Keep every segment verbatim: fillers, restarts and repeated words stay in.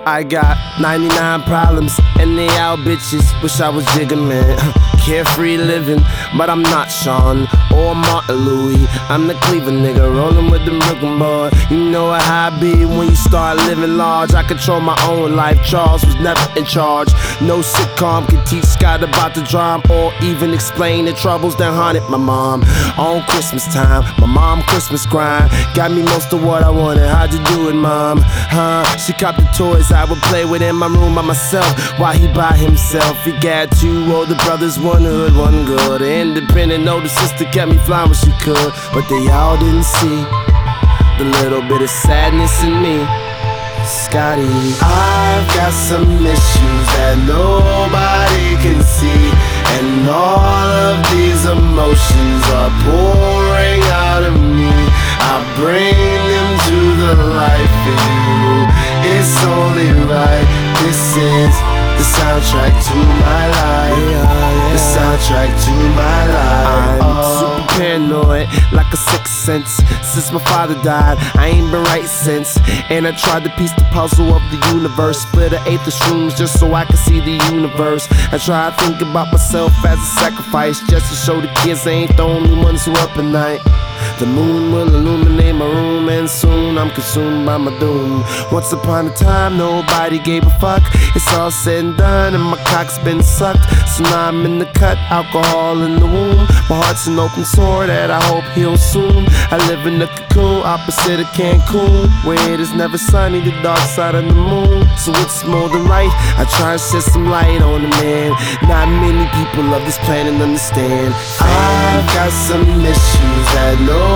I got ninety-nine problems, and they out bitches. Wish I was Jigga Man. Carefree living, but I'm not Sean or Martin Louis. I'm the Cleveland nigga, rolling with the Brooklyn boy. You know how I be when you start living large. I control my own life, Charles was never in charge. No sitcom can teach Scott about the drama, or even explain the troubles that haunted my mom. On Christmas time, my mom Christmas grind got me most of what I wanted. How'd you do it, mom? Huh? She copped the toys I would play with in my room by myself, while he by himself. He got two older brothers, one hood, one good. Independent older sister kept me flying when she could, but they all didn't see the little bit of sadness in me. Scotty, I've got some issues that nobody can see, and all of these emotions are pouring out of me. I bring them to the light for you. It's only right. This is the soundtrack to my life. Yeah, yeah. The soundtrack to my life. I'm oh. super paranoid, like a sixth sense. Since my father died, I ain't been right since. And I tried to piece the puzzle of the universe, split an eighth of shrooms just so I could see the universe. I try to think about myself as a sacrifice, just to show the kids they ain't the only ones who up at night. The moon will illuminate my room, and soon I'm consumed by my doom. Once upon a time, nobody gave a fuck. It's all said and done, and my cock's been sucked. So now I'm in the cut, alcohol in the womb. My heart's an open sore that I hope heals soon. I live in the cocoon, opposite of Cancun, where it is never sunny, the dark side of the moon. So it's more than right, I try and shed some light on the man. Not many people of this planet understand. I've got some issues that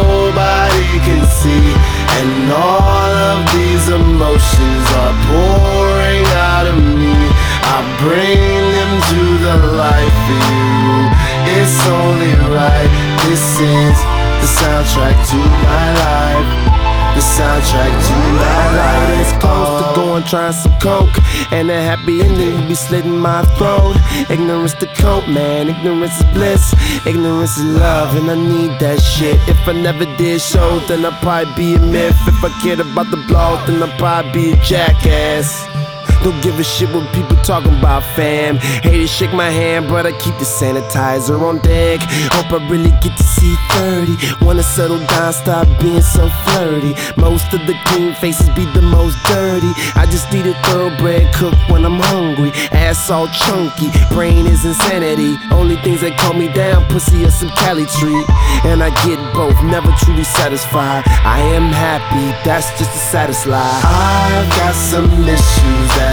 nobody can see, and all of these emotions are pouring out of me. I bring them to the light for you. It's only right. This is the soundtrack to my life. The soundtrack to my life. It's close to going trying some coke, and a happy ending will be slitting my throat. Ignorance the cope, man. Ignorance is bliss. Ignorance is love, and I need that shit. If I never did show, then I'd probably be a myth. If I cared about the blog, then I'd probably be a jackass. Don't give a shit what people talking about, fam. Hate to shake my hand, but I keep the sanitizer on deck. Hope I really get to see thirty. Wanna settle down, stop being so flirty. Most of the clean faces be the most dirty. I just need a thoroughbred cook when I'm hungry. Ass all chunky, brain is insanity. Only things that calm me down, pussy or some Cali treat. And I get both, never truly satisfied. I am happy, that's just the saddest lie. I've got some issues that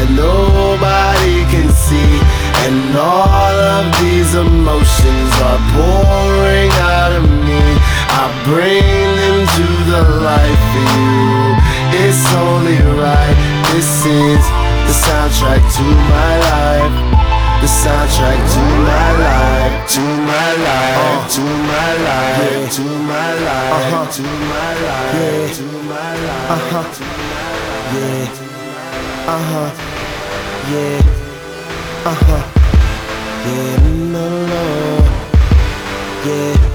nobody can see, and all of these emotions are pouring out of me. I bring them to the light for you. It's only right. This is the soundtrack to my life. The soundtrack to my life. To my life. Uh, to my life. Yeah. To my life. Uh-huh. To my life. Yeah. To my life. Uh-huh. Yeah. Uh-huh. Yeah, uh-huh, yeah, no, no, yeah.